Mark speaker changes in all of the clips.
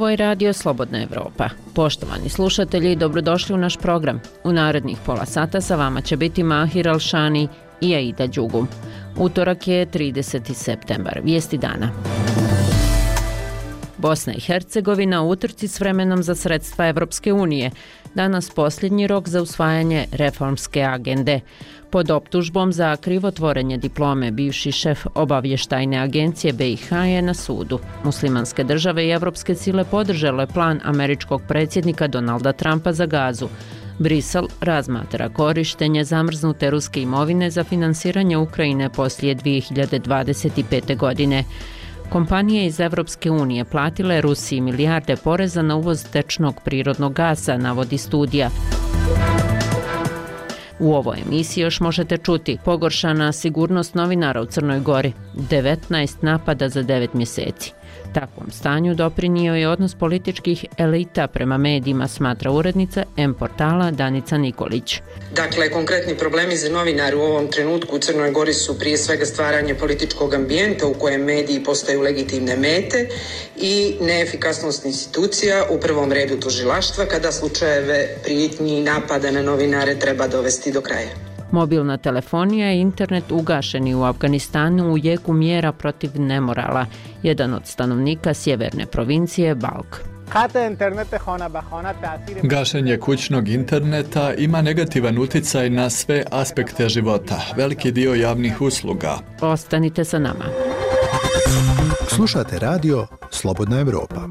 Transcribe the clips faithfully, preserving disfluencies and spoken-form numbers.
Speaker 1: Ovo je radio Slobodna Evropa. Poštovani slušatelji, dobrodošli u naš program. U narednih pola sata sa vama će biti Mahir Alšani i Aida Đugum. Utorak je trideseti septembar. Vijesti dana. Bosna i Hercegovina u utrci s vremenom za sredstva Evropske unije. Danas posljednji rok za usvajanje reformske agende. Pod optužbom za krivotvorenje diplome bivši šef obavještajne agencije B i H je na sudu. Muslimanske države i evropske sile podržale plan američkog predsjednika Donalda Trumpa za Gazu. Brisel razmatra korištenje zamrznute ruske imovine za finansiranje Ukrajine poslije dvije hiljade dvadeset pete. godine. Kompanije iz Evropske unije platile Rusiji milijarde poreza na uvoz tečnog prirodnog gasa, navodi studija. U ovoj emisiji još možete čuti pogoršana sigurnost novinara u Crnoj Gori, devetnaest napada za devet mjeseci. Takvom stanju doprinio je odnos političkih elita prema medijima, smatra urednica M portala Danica Nikolić.
Speaker 2: Dakle, konkretni problemi za novinare u ovom trenutku u Crnoj Gori su prije svega stvaranje političkog ambijenta u kojem mediji postaju legitimne mete i neefikasnost institucija, u prvom redu tužilaštva, kada slučajeve prijetnji i napada na novinare treba dovesti do kraja.
Speaker 1: Mobilna telefonija i internet ugašeni u Afganistanu u jeku mjera protiv nemorala. Jedan od stanovnika sjeverne provincije Balk.
Speaker 3: Gašenje kućnog interneta ima negativan utjecaj na sve aspekte života, veliki dio javnih usluga.
Speaker 1: Ostanite sa nama.
Speaker 4: Slušate radio Slobodna Evropa.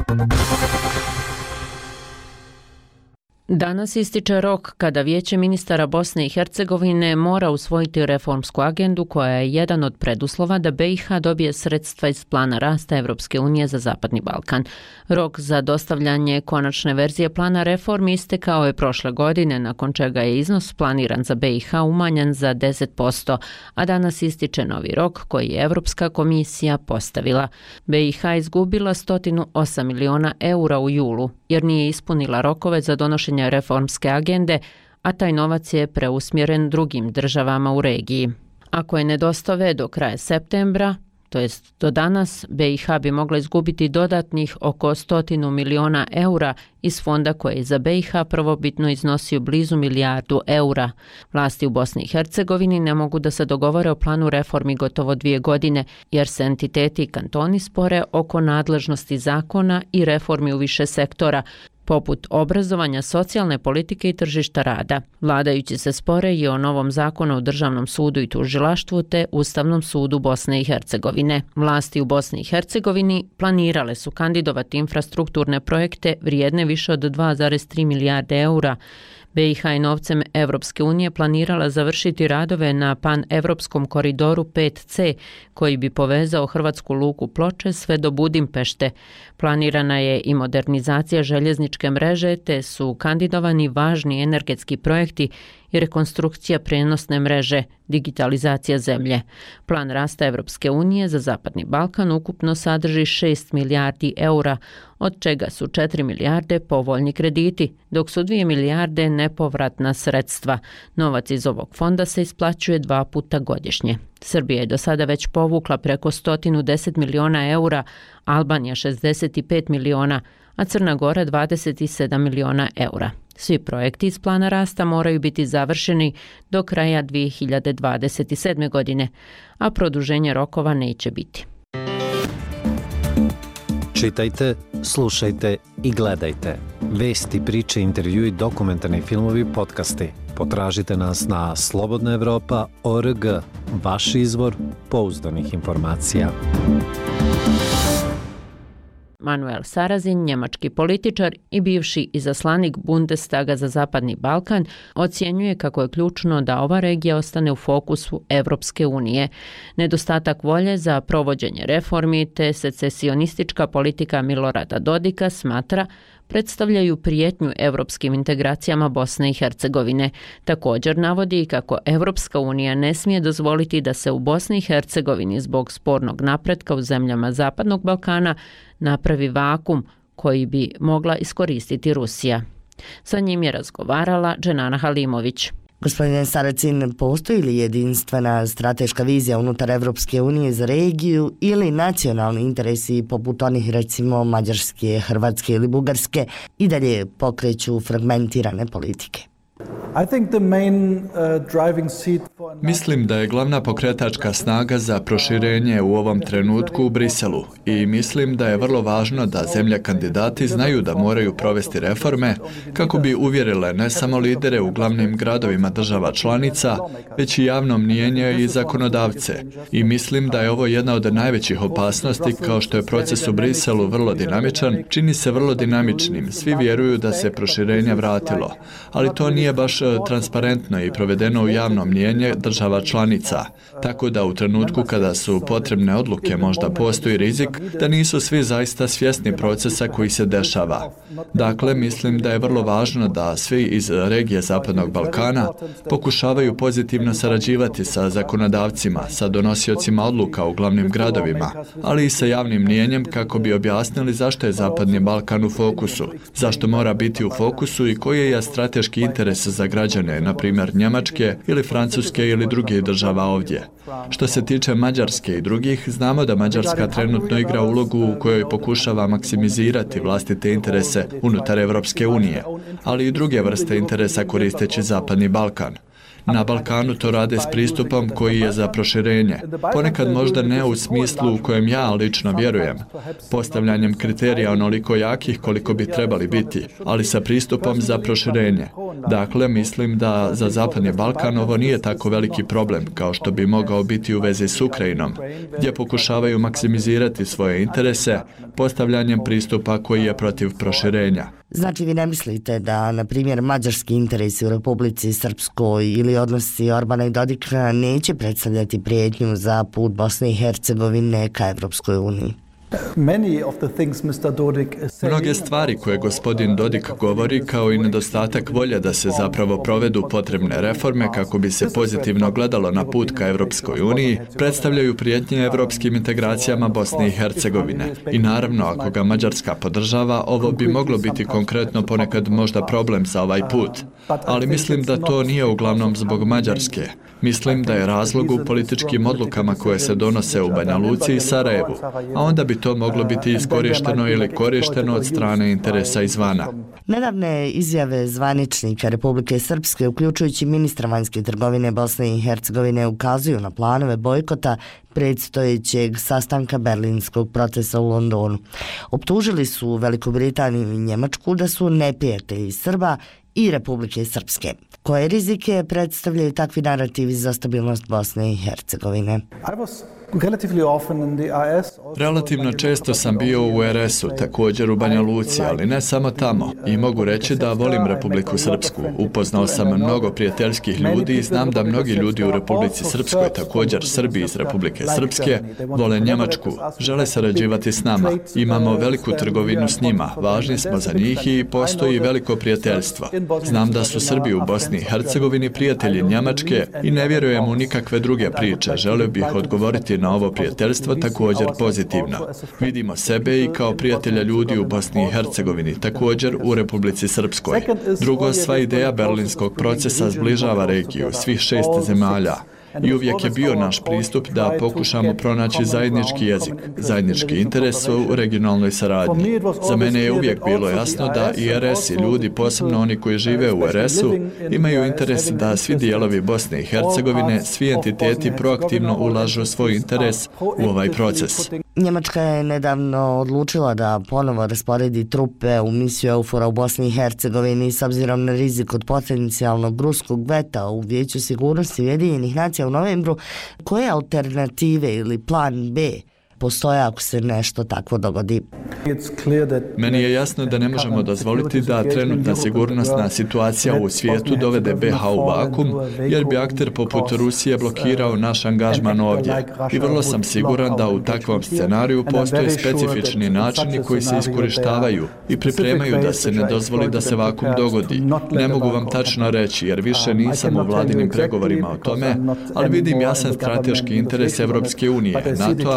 Speaker 1: Danas ističe rok kada Vijeće ministara Bosne i Hercegovine mora usvojiti reformsku agendu koja je jedan od preduslova da B i H dobije sredstva iz plana rasta Evropske unije za Zapadni Balkan. Rok za dostavljanje konačne verzije plana reformi istekao je prošle godine, nakon čega je iznos planiran za B i H umanjen za deset posto, a danas ističe novi rok koji je Evropska komisija postavila. B i H izgubila sto osam miliona eura u julu jer nije ispunila rokove za donošenje reformske agende, a taj novac je preusmjeren drugim državama u regiji. Ako je ne dostave do kraja septembra, to jest do danas, B i H bi mogla izgubiti dodatnih oko stotinu miliona eura iz fonda koji je za B i H prvobitno iznosio blizu milijardu eura. Vlasti u Bosni i Hercegovini ne mogu da se dogovore o planu reformi gotovo dvije godine, jer se entiteti i kantoni spore oko nadležnosti zakona i reformi u više sektora, poput obrazovanja, socijalne politike i tržišta rada. Vladajući se spore i o novom zakonu o državnom sudu i tužilaštvu te Ustavnom sudu Bosne i Hercegovine. Vlasti u Bosni i Hercegovini planirale su kandidovati infrastrukturne projekte vrijedne više od dva zarez tri milijarde eura. B i H je novcem Evropske unije planirala završiti radove na pan-evropskom koridoru pet ce koji bi povezao hrvatsku luku Ploče sve do Budimpešte. Planirana je i modernizacija željezničke mreže te su kandidovani važni energetski projekti i rekonstrukcija prenosne mreže, digitalizacija zemlje. Plan rasta Evropske unije za Zapadni Balkan ukupno sadrži šest milijardi eura, od čega su četiri milijarde povoljni krediti, dok su dvije milijarde nepovratna sredstva. Novac iz ovog fonda se isplaćuje dva puta godišnje. Srbija je do sada već povukla preko sto deset miliona eura, Albanija šezdeset pet miliona, a Crna Gora dvadeset sedam miliona eura. Svi projekti iz plana rasta moraju biti završeni do kraja dvije hiljade dvadeset sedme. godine, a produženje rokova neće biti.
Speaker 5: Čitajte, slušajte i gledajte. Vesti, priče, intervjui, dokumentarni filmovi, podcasti. Potražite nas na slobodna evropa tačka org, vaš izvor pouzdanih informacija.
Speaker 1: Manuel Sarrazin, njemački političar i bivši izaslanik Bundestaga za Zapadni Balkan, ocjenjuje kako je ključno da ova regija ostane u fokusu Evropske unije. Nedostatak volje za provođenje reformi te secesionistička politika Milorada Dodika, smatra, predstavljaju prijetnju evropskim integracijama Bosne i Hercegovine. Također navodi kako Evropska unija ne smije dozvoliti da se u Bosni i Hercegovini zbog spornog napretka u zemljama Zapadnog Balkana napravi vakum koji bi mogla iskoristiti Rusija. Sa njim je razgovarala Dženana Halimović.
Speaker 6: Gospodine Saracin, postoji li jedinstvena strateška vizija unutar Evropske unije za regiju ili nacionalni interesi poput onih recimo Mađarske, Hrvatske ili Bugarske i dalje pokreću fragmentirane politike?
Speaker 3: Mislim da je glavna pokretačka snaga za proširenje u ovom trenutku u Briselu i mislim da je vrlo važno da zemlje kandidati znaju da moraju provesti reforme kako bi uvjerile ne samo lidere u glavnim gradovima država članica, već i javno mnijenje i zakonodavce. I mislim da je ovo jedna od najvećih opasnosti, kao što je proces u Briselu vrlo dinamičan, čini se vrlo dinamičnim. Svi vjeruju da se proširenje vratilo, ali to nije baš transparentno i provedeno u javno mnijenje država članica, tako da u trenutku kada su potrebne odluke možda postoji rizik da nisu svi zaista svjesni procesa koji se dešava. Dakle, mislim da je vrlo važno da svi iz regije Zapadnog Balkana pokušavaju pozitivno sarađivati sa zakonodavcima, sa donosiocima odluka u glavnim gradovima, ali i sa javnim mnijenjem kako bi objasnili zašto je Zapadni Balkan u fokusu, zašto mora biti u fokusu i koji je strateški interes za građane, na primjer Njemačke ili Francuske ili drugih država ovdje. Što se tiče Mađarske i drugih, znamo da Mađarska trenutno igra ulogu u kojoj pokušava maksimizirati vlastite interese unutar Evropske unije, ali i druge vrste interesa koristeći Zapadni Balkan. Na Balkanu to rade s pristupom koji je za proširenje. Ponekad možda ne u smislu u kojem ja lično vjerujem, postavljanjem kriterija onoliko jakih koliko bi trebali biti, ali sa pristupom za proširenje. Dakle, mislim da za Zapadni Balkan ovo nije tako veliki problem kao što bi mogao biti u vezi s Ukrajinom, gdje pokušavaju maksimizirati svoje interese postavljanjem pristupa koji je protiv proširenja.
Speaker 6: Znači, vi ne mislite da, na primjer, mađarski interesi u Republici Srpskoj ili odnosi Orbana i Dodika neće predstavljati prijetnju za put Bosne i Hercegovine ka Evropskoj uniji?
Speaker 3: Mnoge stvari koje gospodin Dodik govori, kao i nedostatak volje da se zapravo provedu potrebne reforme kako bi se pozitivno gledalo na put ka Evropskoj uniji, predstavljaju prijetnje evropskim integracijama Bosne i Hercegovine. I naravno, ako ga Mađarska podržava, ovo bi moglo biti konkretno ponekad možda problem za ovaj put. Ali mislim da to nije uglavnom zbog Mađarske. Mislim da je razlog u političkim odlukama koje se donose u Banja Luci i Sarajevu, a onda bi to moglo biti iskorišteno ili korišteno od strane interesa izvana.
Speaker 6: Nedavne izjave zvaničnika Republike Srpske, uključujući ministra vanjske trgovine Bosne i Hercegovine, ukazuju na planove bojkota predstojećeg sastanka berlinskog procesa u Londonu. Optužili su Veliku Britaniju i Njemačku da su neprijatelji Srba i Republike Srpske. Koje rizike predstavljaju takvi narativi za stabilnost Bosne i Hercegovine?
Speaker 3: Relativno često sam bio u er es u, također u Banja Luci, ali ne samo tamo. I mogu reći da volim Republiku Srpsku. Upoznao sam mnogo prijateljskih ljudi i znam da mnogi ljudi u Republici Srpskoj, također Srbi iz Republike Srpske, vole Njemačku, žele sarađivati s nama. Imamo veliku trgovinu s njima, važni smo za njih i postoji veliko prijateljstvo. Znam da su Srbi u Bosni i Hercegovini prijatelji Njemačke i ne vjerujem u nikakve druge priče. Želio bih odgovoriti na ovo prijateljstvo također pozitivno. Vidimo sebe i kao prijatelja ljudi u Bosni i Hercegovini, također u Republici Srpskoj. Drugo, sva ideja berlinskog procesa zbližava regiju, svih šest zemalja. I uvijek je bio naš pristup da pokušamo pronaći zajednički jezik, zajednički interes u regionalnoj saradnji. Za mene je uvijek bilo jasno da i er es i ljudi, posebno oni koji žive u er es u, imaju interes da svi dijelovi Bosne i Hercegovine, svi entiteti proaktivno ulažu svoj interes u ovaj proces.
Speaker 6: Njemačka je nedavno odlučila da ponovo rasporedi trupe u misiju EUFOR-a u Bosni i Hercegovini s obzirom na rizik od potencijalnog ruskog veta u Vijeću sigurnosti Ujedinjenih nacija u novembru. Koje alternative ili plan B postoje ako se nešto takvo dogodi?
Speaker 3: Meni je jasno da ne možemo dozvoliti da trenutna sigurnosna situacija u svijetu dovede be ha u vakum, jer bi akter poput Rusije blokirao naš angažman ovdje. I vrlo sam siguran da u takvom scenariju postoje specifični načini koji se iskorištavaju i pripremaju da se ne dozvoli da se vakum dogodi. Ne mogu vam tačno reći, jer više nisam u vladinim pregovorima o tome, ali vidim jasan strateški interes Evropske unije, NATO-a, ali i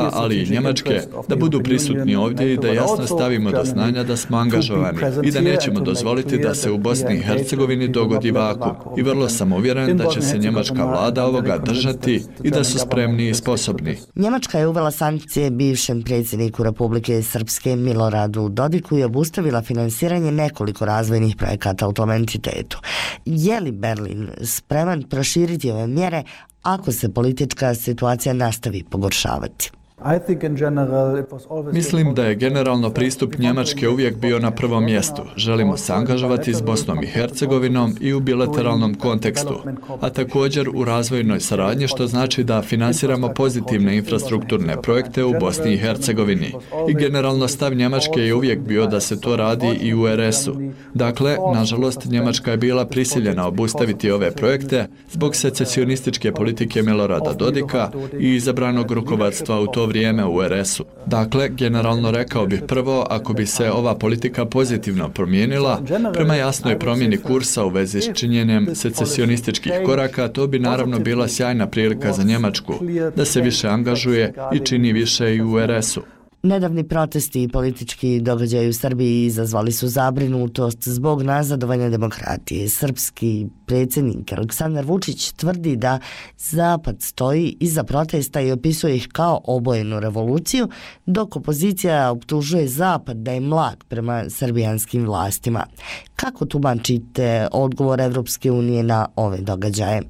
Speaker 3: Njemačke da budu prisutni ovdje i da jasno stavimo do znanja da smo angažovani i da nećemo dozvoliti da se u Bosni i Hercegovini dogodi vakuum. I vrlo sam uvjeren da će se njemačka vlada ovoga držati i da su spremni i sposobni.
Speaker 6: Njemačka je uvela sankcije bivšem predsjedniku Republike Srpske Miloradu Dodiku i obustavila finansiranje nekoliko razvojnih projekata u tom entitetu. Je li Berlin spreman proširiti ove mjere ako se politička situacija nastavi pogoršavati?
Speaker 3: Mislim da je generalno pristup Njemačke uvijek bio na prvom mjestu. Želimo se angažovati s Bosnom i Hercegovinom i u bilateralnom kontekstu, a također u razvojnoj saradnji, što znači da finansiramo pozitivne infrastrukturne projekte u Bosni i Hercegovini. I generalno stav Njemačke je uvijek bio da se to radi i u er es u. Dakle, nažalost, Njemačka je bila prisiljena obustaviti ove projekte zbog secesionističke politike Milorada Dodika i izabranog rukovodstva u to vrijeme u er es u. Dakle, generalno rekao bih prvo, ako bi se ova politika pozitivno promijenila, prema jasnoj promjeni kursa u vezi s činjenjem secesionističkih koraka, to bi naravno bila sjajna prilika za Njemačku da se više angažuje i čini više i u er es u.
Speaker 6: Nedavni protesti i politički događaji u Srbiji izazvali su zabrinutost zbog nazadovanja demokratije. Srpski predsjednik Aleksandar Vučić tvrdi da Zapad stoji iza protesta i opisuje ih kao obojenu revoluciju, dok opozicija optužuje Zapad da je mlak prema srbijanskim vlastima. Kako tumačite odgovor Evropske unije na ove događaje?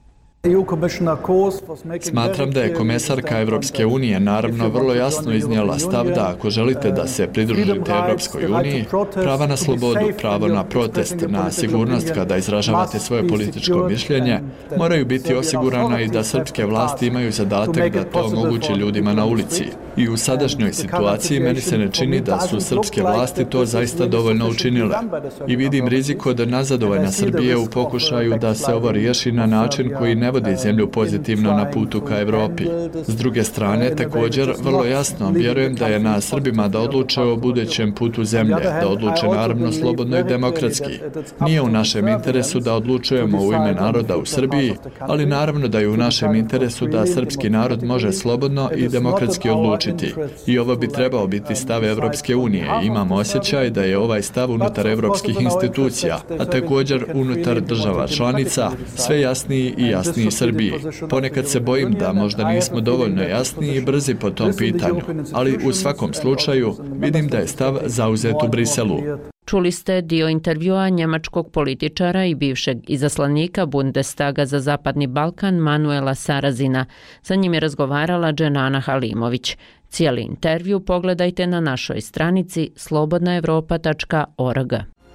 Speaker 3: Smatram da je komesarka Evropske unije naravno vrlo jasno iznijela stav da ako želite da se pridružite Evropskoj uniji, prava na slobodu, pravo na protest, na sigurnost kada izražavate svoje političko mišljenje, moraju biti osigurana i da srpske vlasti imaju zadatak da to omogući ljudima na ulici. I u sadašnjoj situaciji meni se ne čini da su srpske vlasti to zaista dovoljno učinile. I vidim rizik od nazadovanja Srbije u pokušaju da se ovo riješi na način koji ne vodi zemlju pozitivno na putu ka Evropi. S druge strane, također, vrlo jasno vjerujem da je na Srbima da odluče o budućem putu zemlje, da odluče naravno slobodno i demokratski. Nije u našem interesu da odlučujemo u ime naroda u Srbiji, ali naravno da je u našem interesu da srpski narod može slobodno i demokratski odlučiti. I ovo bi trebao biti stav Evropske unije. Imam osjećaj da je ovaj stav unutar evropskih institucija, a također unutar država članica, sve jasniji i jasniji Srbiji. Ponekad se bojim da možda nismo dovoljno jasni i brzi po tom pitanju, ali u svakom slučaju vidim da je stav zauzet u Briselu.
Speaker 1: Čuli ste dio intervjua njemačkog političara i bivšeg izaslanika Bundestaga za Zapadni Balkan Manuela Sarazina. Sa njim je razgovarala Dženana Halimović. Cijeli intervju pogledajte na našoj stranici slobodna evropa tačka org.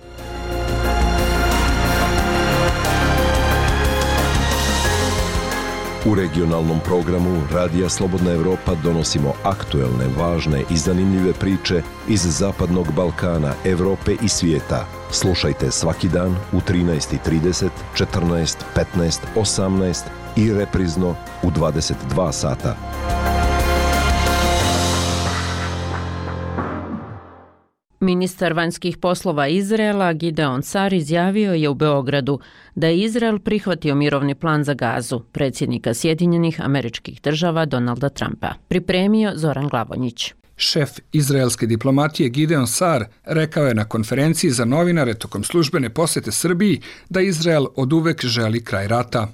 Speaker 7: U regionalnom programu Radija Slobodna Evropa donosimo aktuelne, važne i zanimljive priče iz Zapadnog Balkana, Evrope i svijeta. Slušajte svaki dan u trinaest i trideset, četrnaest, petnaest, osamnaest i reprizno u dvadeset dva sata.
Speaker 1: Ministar vanjskih poslova Izraela Gideon Sar izjavio je u Beogradu da je Izrael prihvatio mirovni plan za Gazu predsjednika Sjedinjenih Američkih Država Donalda Trumpa. Pripremio Zoran Glavonjić.
Speaker 8: Šef izraelske diplomatije Gideon Sar rekao je na konferenciji za novinare tokom službene posjete Srbiji da Izrael oduvek želi kraj rata.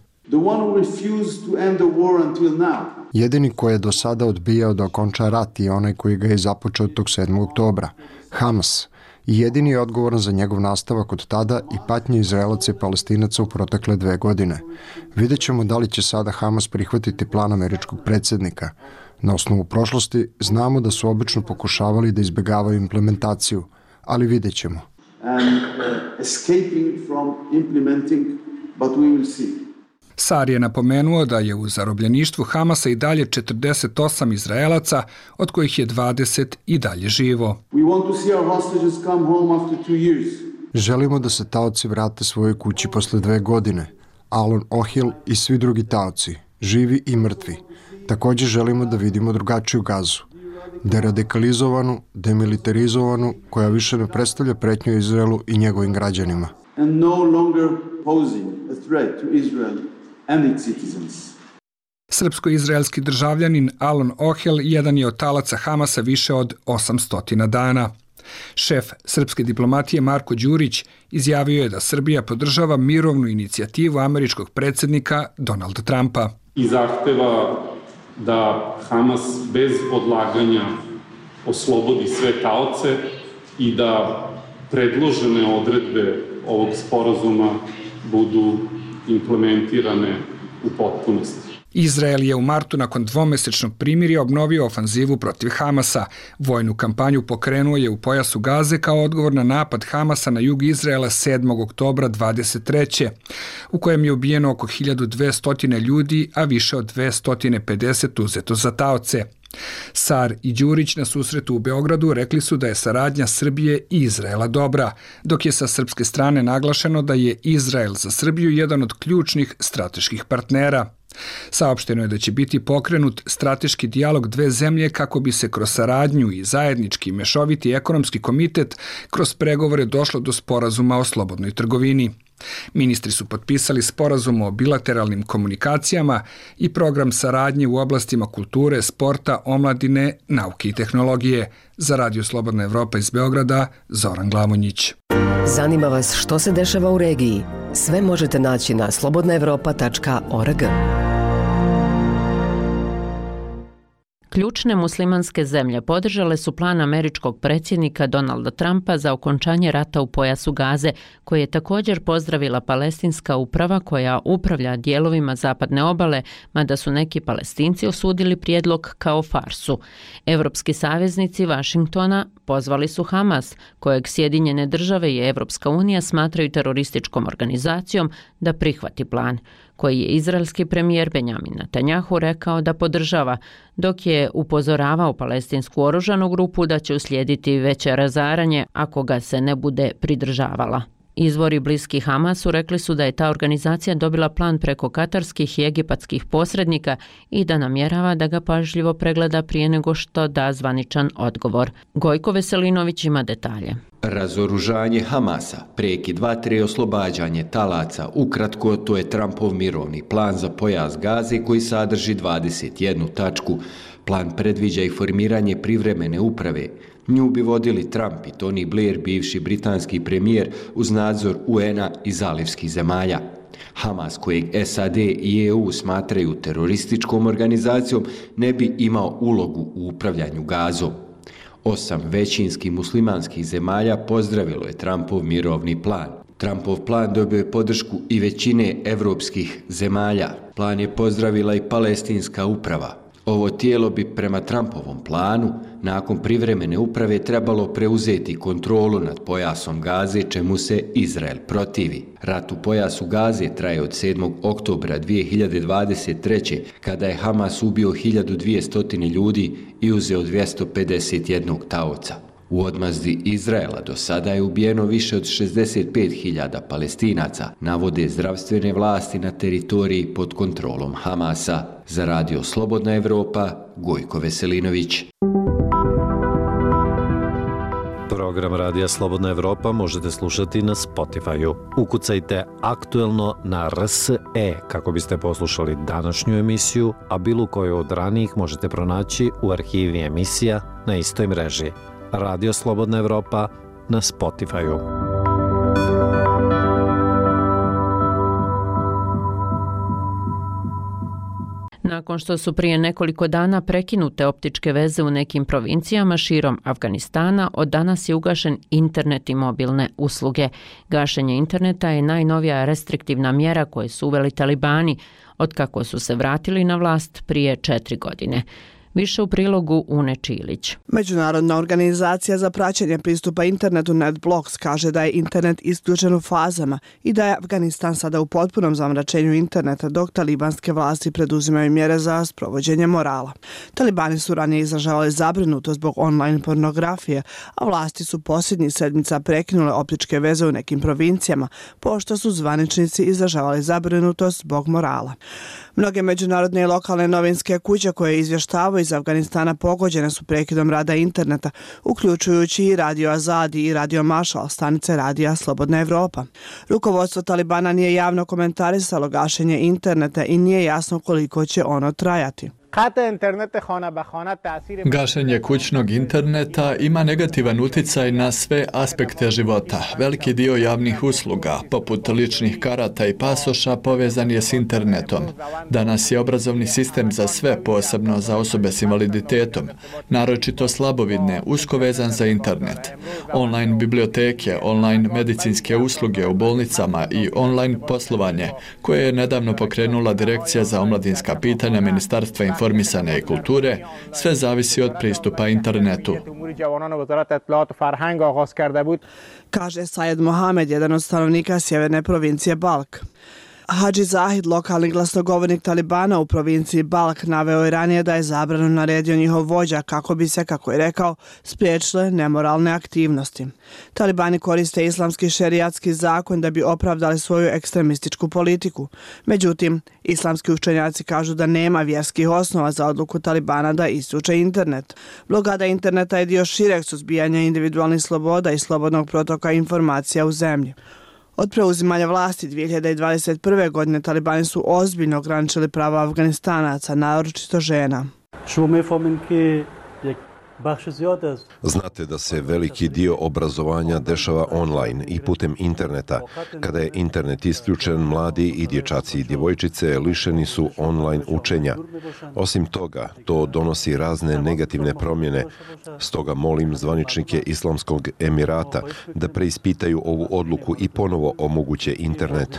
Speaker 9: Jedini koji je do sada odbijao da okonča rat je onaj koji ga je započeo tog sedmog oktobra, Hamas, i jedini je odgovoran za njegov nastavak od tada i patnje Izraelaca i Palestinaca u protekle dve godine. Vidjet ćemo da li će sada Hamas prihvatiti plan američkog predsjednika. Na osnovu prošlosti znamo da su obično pokušavali da izbjegavaju implementaciju, ali vidjet ćemo.
Speaker 8: Sar je napomenuo da je u zarobljeništvu Hamasa i dalje četrdeset osam Izraelaca, od kojih je dvadeset i dalje živo.
Speaker 9: Želimo da se taoci vrate svojoj kući posle dve godine. Alon Ohil i svi drugi taoci, živi i mrtvi. Također želimo da vidimo drugačiju Gazu. Deradikalizovanu, demilitarizovanu, koja više ne predstavlja pretnju Izraelu i njegovim građanima.
Speaker 8: Srpsko-izraelski državljanin Alon Ohel jedan je od talaca Hamasa više od osamsto dana. Šef srpske diplomatije Marko Đurić izjavio je da Srbija podržava mirovnu inicijativu američkog predsjednika Donalda Trumpa.
Speaker 10: I zahteva da Hamas bez odlaganja oslobodi sve taoce i da predložene odredbe ovog sporazuma budu implementirane u potpunosti.
Speaker 8: Izrael je u martu nakon dvomesečnog primirja obnovio ofanzivu protiv Hamasa. Vojnu kampanju pokrenuo je u pojasu Gaze kao odgovor na napad Hamasa na jug Izraela sedmog oktobra dvadeset treće u kojem je ubijeno oko hiljadu dvesta ljudi, a više od dvesta pedeset uzeto za taoce. Sar i Đurić na susretu u Beogradu rekli su da je saradnja Srbije i Izraela dobra, dok je sa srpske strane naglašeno da je Izrael za Srbiju jedan od ključnih strateških partnera. Saopšteno je da će biti pokrenut strateški dijalog dve zemlje kako bi se kroz saradnju i zajednički mešoviti ekonomski komitet kroz pregovore došlo do sporazuma o slobodnoj trgovini. Ministri su potpisali sporazum o bilateralnim komunikacijama i program saradnje u oblastima kulture, sporta, omladine, nauke i tehnologije. Za Radio Slobodna Evropa iz Beograda, Zoran Glavonjić.
Speaker 11: Zanima vas što se dešava u regiji? Sve možete naći na slobodna evropa tačka org.
Speaker 1: Ključne muslimanske zemlje podržale su plan američkog predsjednika Donalda Trumpa za okončanje rata u pojasu Gaze, koji je također pozdravila palestinska uprava koja upravlja dijelovima zapadne obale, mada su neki Palestinci osudili prijedlog kao farsu. Evropski saveznici Vašingtona pozvali su Hamas, kojeg Sjedinjene države i Evropska unija smatraju terorističkom organizacijom, da prihvati plan, koji je izraelski premijer Benjamin Netanjahu rekao da podržava, dok je upozoravao palestinsku oružanu grupu da će uslijediti veće razaranje ako ga se ne bude pridržavala. Izvori bliski Hamasu rekli su da je ta organizacija dobila plan preko katarskih i egipatskih posrednika i da namjerava da ga pažljivo pregleda prije nego što da zvaničan odgovor. Gojko Veselinović ima detalje.
Speaker 12: Razoružanje Hamasa, prekid vatre i oslobađanje talaca, ukratko to je Trumpov mirovni plan za pojas Gaze koji sadrži dvadeset jednu tačku. Plan predviđa i formiranje privremene uprave. Nju bi vodili Trump i Tony Blair, bivši britanski premijer, uz nadzor U N a i zalivskih zemalja. Hamas, kojeg S A D i E U smatraju terorističkom organizacijom, ne bi imao ulogu u upravljanju Gazom. Osam većinskih muslimanskih zemalja pozdravilo je Trumpov mirovni plan. Trumpov plan dobio je podršku i većine evropskih zemalja. Plan je pozdravila i palestinska uprava. Ovo tijelo bi prema Trumpovom planu nakon privremene uprave trebalo preuzeti kontrolu nad pojasom Gaze, čemu se Izrael protivi. Rat u pojasu Gaze traje od sedmog oktobra dvije hiljade dvadeset treće kada je Hamas ubio hiljadu dvjesto ljudi i uzeo dvjesto pedeset jednog taoca. U odmazdi Izraela do sada je ubijeno više od šezdeset pet hiljada Palestinaca, navode zdravstvene vlasti na teritoriji pod kontrolom Hamasa. Za Radio Slobodna Evropa, Gojko Veselinović.
Speaker 5: Program Radija Slobodna Evropa možete slušati na Spotify-u. Ukucajte aktuelno na R S E kako biste poslušali današnju emisiju, a bilo koju od ranijih možete pronaći u arhivi emisija na istoj mreži. Radio Slobodna Evropa na Spotify-u.
Speaker 1: Nakon što su prije nekoliko dana prekinute optičke veze u nekim provincijama širom Afganistana, od danas je ugašen internet i mobilne usluge. Gašenje interneta je najnovija restriktivna mjera koje su uveli talibani otkako su se vratili na vlast prije četiri godine. Više u prilogu Une Čilić.
Speaker 13: Međunarodna organizacija za praćenje pristupa internetu NetBlocks kaže da je internet isključen u fazama i da je Afganistan sada u potpunom zamračenju interneta dok talibanske vlasti preduzimaju mjere za sprovođenje morala. Talibani su ranije izražavali zabrinutost zbog online pornografije, a vlasti su posljednjih sedmica prekinule optičke veze u nekim provincijama, pošto su zvaničnici izražavali zabrinutost zbog morala. Mnoge međunarodne i lokalne novinske kuće koje izvještavaju iz Afganistana pogođene su prekidom rada interneta, uključujući i Radio Azadi i Radio Mašal, stanice radija Slobodna Evropa. Rukovodstvo Talibana nije javno komentarisalo gašenje interneta i nije jasno koliko će ono trajati.
Speaker 3: Gašenje kućnog interneta ima negativan utjecaj na sve aspekte života. Veliki dio javnih usluga, poput ličnih karata i pasoša, povezan je s internetom. Danas je obrazovni sistem za sve, posebno za osobe s invaliditetom, naročito slabovidne, usko vezan za internet. Online biblioteke, online medicinske usluge u bolnicama i online poslovanje, koje je nedavno pokrenula Direkcija za omladinska pitanja Ministarstva informisanja i kulture, sve zavisi od pristupa internetu.
Speaker 13: Kaže Sajed Mohamed, jedan od stanovnika sjeverne provincije Balk. Hadži Zahid, lokalni glasnogovornik Talibana u provinciji Balk, naveo je ranije da je zabranu naredio njihov vođa kako bi se, kako je rekao, spriječile nemoralne aktivnosti. Talibani koriste islamski šerijatski zakon da bi opravdali svoju ekstremističku politiku. Međutim, islamski učenjaci kažu da nema vjerskih osnova za odluku Talibana da isključe internet. Blokada interneta je dio šireg suzbijanja individualnih sloboda i slobodnog protoka informacija u zemlji. Od preuzimanja vlasti dvije hiljade dvadeset prve. godine Talibani su ozbiljno ograničili prava Afganistanaca, naročito žena.
Speaker 7: Znate da se veliki dio obrazovanja dešava online i putem interneta. Kada je internet isključen, mladi i dječaci i djevojčice lišeni su online učenja. Osim toga, to donosi razne negativne promjene. Stoga molim zvaničnike Islamskog Emirata da preispitaju ovu odluku i ponovo omoguće internet.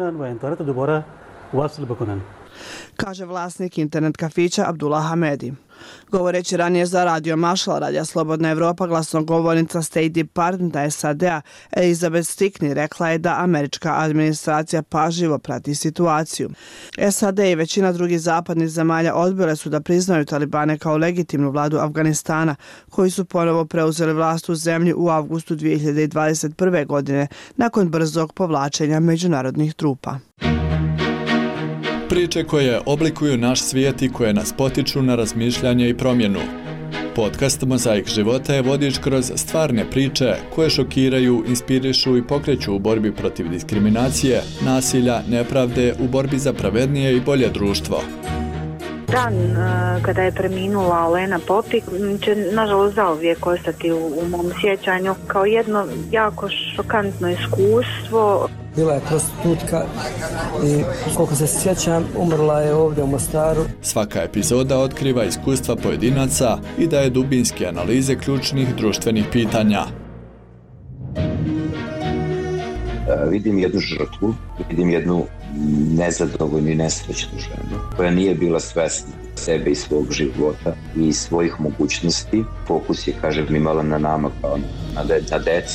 Speaker 13: Kaže vlasnik internet kafića Abdullah Hamedi. Govoreći ranije za Radio Mašal, radija Slobodna Evropa, glasnogovornica State Departmenta S A D-a Elizabeth Stickney rekla je da američka administracija pažljivo prati situaciju. S A D i većina drugih zapadnih zemalja odbile su da priznaju Talibane kao legitimnu vladu Afganistana, koji su ponovo preuzeli vlast u zemlji u avgustu dvije hiljade dvadeset prve. godine nakon brzog povlačenja međunarodnih trupa.
Speaker 3: Priče koje oblikuju naš svijet i koje nas potiču na razmišljanje i promjenu. Podcast Mozaik života je vodič kroz stvarne priče koje šokiraju, inspirišu i pokreću u borbi protiv diskriminacije, nasilja, nepravde, u borbi za pravednije i bolje društvo.
Speaker 14: Dan kada je preminula Olena Popik će nažalost zauvijek ostati u, u mom sjećanju kao jedno jako šokantno iskustvo.
Speaker 15: Bila je prostitutka i koliko se sjećam umrla je ovdje u Mostaru.
Speaker 3: Svaka epizoda otkriva iskustva pojedinaca i daje dubinske analize ključnih društvenih pitanja.
Speaker 16: Vidim jednu žrtvu, vidim jednu nezadovoljnu i nesrećnu ženu koja nije bila svesna sebe i svog života i svojih mogućnosti. Fokus je, kažem, imala na nama kao na, de- na deci.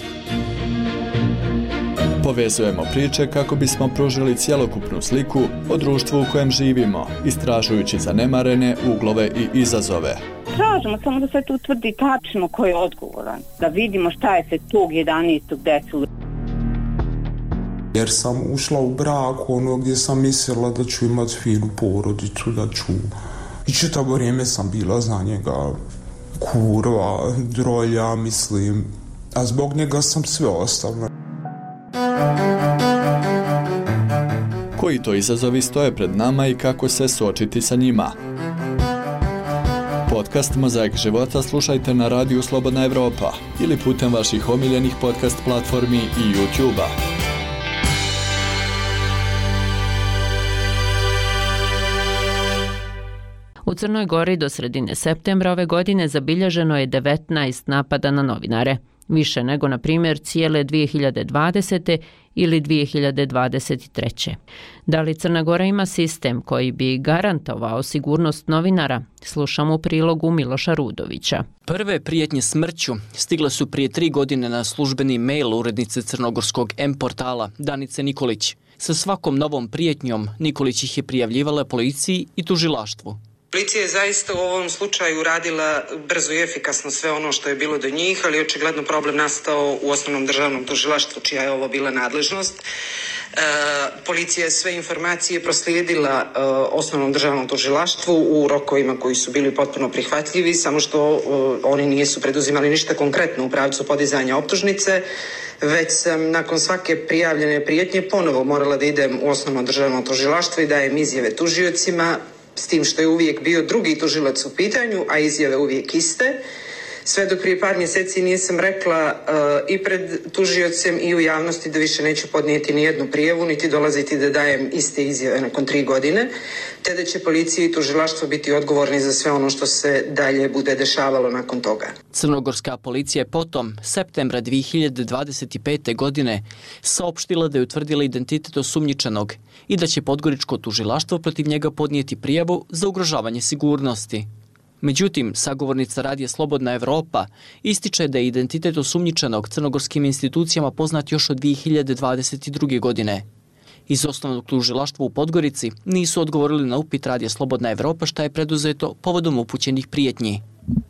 Speaker 3: Povezujemo priče kako bismo pružili cjelokupnu sliku o društvu u kojem živimo, istražujući zanemarene uglove i izazove.
Speaker 17: Tražimo samo da se tu utvrdi tačno ko je odgovoran, da vidimo šta je se tog jedanaestog desilo.
Speaker 18: Jer sam ušla u brak ono gdje sam mislila da ću imati finu porodicu, da ću... I čitavo vrijeme sam bila za njega kurva, drolja, mislim, a zbog njega sam sve ostavila.
Speaker 3: Koji to izazovi stoje pred nama i kako se suočiti sa njima? Podcast Mozaik života slušajte na radiju Slobodna Evropa ili putem vaših omiljenih podcast platformi i YouTube-a.
Speaker 1: U Crnoj Gori do sredine septembra ove godine zabilježeno je devetnaest napada na novinare, više nego, na primjer, cijele dvije hiljade dvadesete. ili dvije hiljade dvadeset treće. Da li Crna Gora ima sistem koji bi garantovao sigurnost novinara? Slušamo u prilogu Miloša Rudovića.
Speaker 19: Prve prijetnje smrću stigle su prije tri godine na službeni mail urednice crnogorskog M-portala Danice Nikolić. Sa svakom novom prijetnjom Nikolić ih je prijavljivala policiji i tužilaštvu.
Speaker 2: Policija je zaista u ovom slučaju radila brzo i efikasno sve ono što je bilo do njih, ali očigledno problem nastao u osnovnom državnom tužilaštvu, čija je ovo bila nadležnost. E, policija je sve informacije proslijedila e, osnovnom državnom tužilaštvu u rokovima koji su bili potpuno prihvatljivi, samo što e, oni nisu preduzimali ništa konkretno u pravcu podizanja optužnice, već sam nakon svake prijavljene prijetnje ponovo morala da idem u osnovno državno tužilaštvo i dajem izjave tužiocima, s tim što je uvijek bio drugi tužilac u pitanju, a izjave uvijek iste. Sve dok prije par mjeseci nisam rekla uh, i pred tužiocem i u javnosti da više neću podnijeti ni jednu prijavu, niti dolaziti da dajem iste izjave nakon tri godine, te da će policija i tužilaštvo biti odgovorni za sve ono što se dalje bude dešavalo nakon toga.
Speaker 19: Crnogorska policija je potom, septembra dvije hiljade dvadeset pete. godine, saopštila da je utvrdila identitet osumnjičenog i da će podgoričko tužilaštvo protiv njega podnijeti prijavu za ugrožavanje sigurnosti. Međutim, sagovornica radija Slobodna Evropa ističe da je identitet osumnjičenog crnogorskim institucijama poznat još od dvije hiljade dvadeset druge. godine. Iz osnovnog tužilaštva u Podgorici nisu odgovorili na upit radija Slobodna Evropa šta je preduzeto povodom upućenih prijetnji.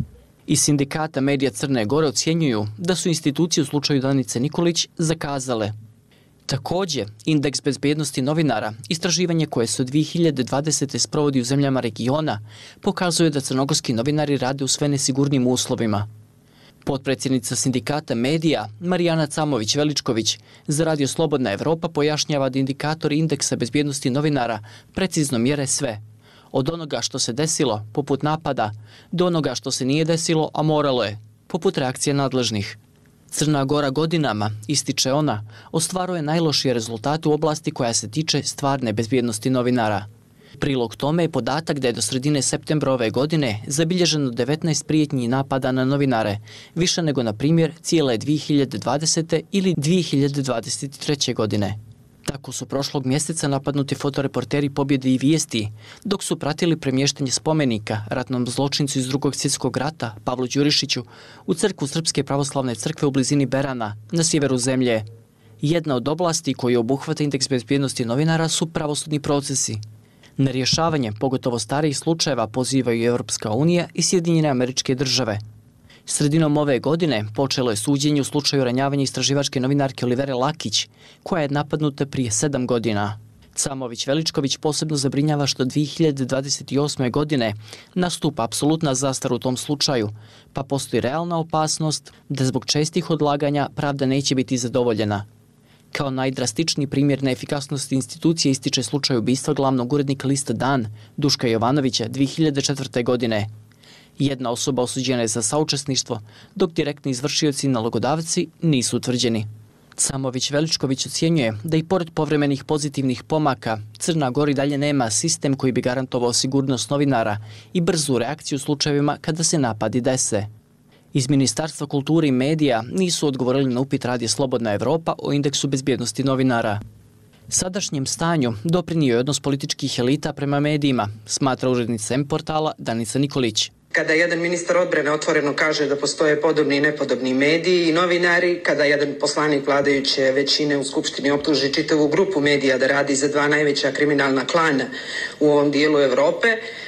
Speaker 19: Iz sindikata medija Crne Gore ocjenjuju da su institucije u slučaju Danice Nikolić zakazale. Također, indeks bezbjednosti novinara, istraživanje koje se od dvije hiljade dvadesete. sprovodi u zemljama regiona, pokazuje da crnogorski novinari rade u sve nesigurnim uslovima. Potpredsjednica sindikata medija Marijana Camović-Veličković za radio Slobodna Evropa pojašnjava da indikatori indeksa bezbjednosti novinara precizno mjere sve. Od onoga što se desilo, poput napada, do onoga što se nije desilo, a moralo je, poput reakcije nadležnih. Crna Gora godinama, ističe ona, ostvaruje najlošije rezultate u oblasti koja se tiče stvarne bezbjednosti novinara. Prilog tome je podatak da je do sredine septembra ove godine zabilježeno devetnaest prijetnji napada na novinare, više nego na primjer cijele dvije hiljade dvadesete. ili dvije hiljade dvadeset treće. godine. Tako su prošlog mjeseca napadnuti fotoreporteri Pobjede i Vijesti, dok su pratili premještanje spomenika ratnom zločincu iz drugog svjetskog rata, Pavlu Đurišiću, u crkvu Srpske pravoslavne crkve u blizini Berana, na sjeveru zemlje. Jedna od oblasti koju obuhvata indeks bezbjednosti novinara su pravosudni procesi. Na rješavanje, pogotovo starijih slučajeva, pozivaju Europska unija i Sjedinjene Američke Države. Sredinom ove godine počelo je suđenje u slučaju ranjavanja istraživačke novinarke Olivere Lakić, koja je napadnuta prije sedam godina. Camović-Veličković posebno zabrinjava što dvije hiljade dvadeset osme. godine nastupa apsolutna zastara u tom slučaju, pa postoji realna opasnost da zbog čestih odlaganja pravda neće biti zadovoljena. Kao najdrastičniji primjer neefikasnosti institucije ističe slučaj ubistva glavnog urednika lista Dan, Duška Jovanovića, dvije hiljade četvrte. godine. Jedna osoba osuđena je za saučesništvo, dok direktni izvršioci i nalogodavci nisu utvrđeni. Camović-Veličković ocjenjuje da i pored povremenih pozitivnih pomaka, Crna Gora i dalje nema sistem koji bi garantovao sigurnost novinara i brzu reakciju u slučajevima kada se napadi dese. Iz Ministarstva kulture i medija nisu odgovorili na upit radija Slobodna Evropa o indeksu bezbjednosti novinara. Sadašnjem stanju doprinio je odnos političkih elita prema medijima, smatra urednica M portala Danica Nikolić.
Speaker 2: Kada jedan ministar odbrane otvoreno kaže da postoje podobni i nepodobni mediji i novinari, kada jedan poslanik vladajuće većine u Skupštini optuži čitavu grupu medija da radi za dva najveća kriminalna klana u ovom dijelu Evrope,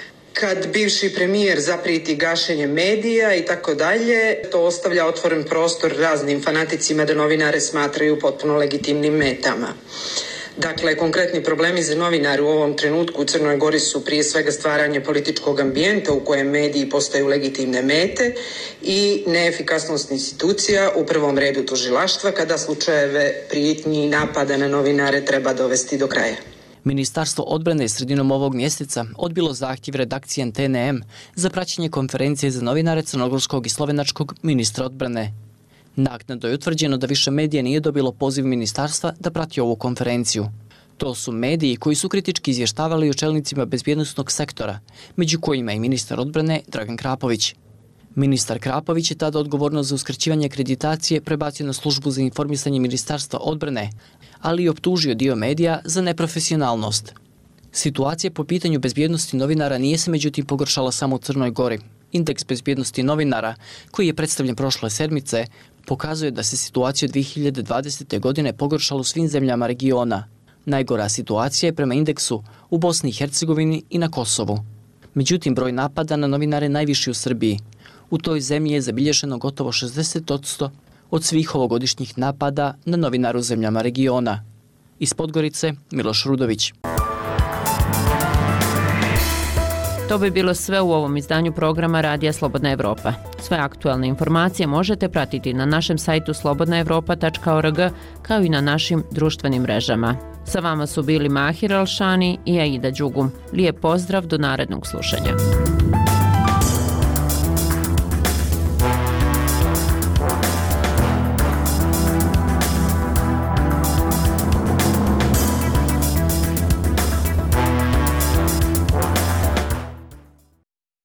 Speaker 2: kad bivši premijer zaprijeti gašenje medija i tako dalje, to ostavlja otvoren prostor raznim fanaticima da novinare smatraju potpuno legitimnim metama. Dakle, konkretni problemi za novinare u ovom trenutku u Crnoj Gori su prije svega stvaranje političkog ambijenta u kojem mediji postaju legitimne mete i neefikasnost institucija, u prvom redu tužilaštva, kada slučajeve prijetnji i napada na novinare treba dovesti do kraja.
Speaker 19: Ministarstvo odbrane je sredinom ovog mjeseca odbilo zahtjev redakcije N T N M za praćenje konferencije za novinare crnogorskog i slovenačkog ministra odbrane. Naknadno je utvrđeno da više medija nije dobilo poziv ministarstva da prati ovu konferenciju. To su mediji koji su kritički izvještavali o čelnicima bezbjednosnog sektora, među kojima i ministar odbrane Dragan Krapović. Ministar Krapović je tada odgovornost za uskraćivanje akreditacije prebacio na službu za informisanje Ministarstva odbrane, ali i optužio dio medija za neprofesionalnost. Situacija po pitanju bezbjednosti novinara nije se međutim pogoršala samo u Crnoj Gori. Indeks bezbjednosti novinara, koji je predstavljen prošle sedmice, pokazuje da se situacija dvije hiljade dvadesete. godine pogoršala u svim zemljama regiona. Najgora situacija je prema indeksu u Bosni i Hercegovini i na Kosovu. Međutim, broj napada na novinare najviši u Srbiji. U toj zemlji je zabilježeno gotovo šezdeset posto od svih ovogodišnjih napada na novinare u zemljama regiona. Iz Podgorice, Miloš Rudović.
Speaker 1: To bi bilo sve u ovom izdanju programa Radija Slobodna Evropa. Sve aktualne informacije možete pratiti na našem sajtu slobodna evropa tačka org kao i na našim društvenim mrežama. Sa vama su bili Mahir Alšani i Aida Đugum. Lijep pozdrav do narednog slušanja.